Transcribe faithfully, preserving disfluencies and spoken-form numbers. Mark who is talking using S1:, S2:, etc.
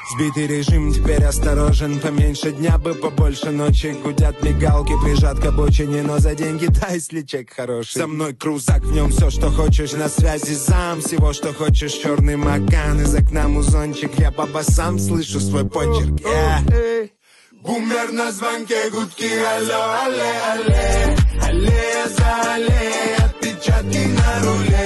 S1: Сбитый режим, теперь осторожен. Поменьше дня бы, побольше ночи. Гудят мигалки, прижат к обочине. Но за деньги дай, если чек хороший. Со мной крузак, в нем все, что хочешь. На связи зам, всего, что хочешь. Черный макан, из окна музончик. Я баба сам слышу свой почерк. yeah. Бумер на звонке, гудки, алло, алле, алле. Аллея за аллеей, отпечатки на руле.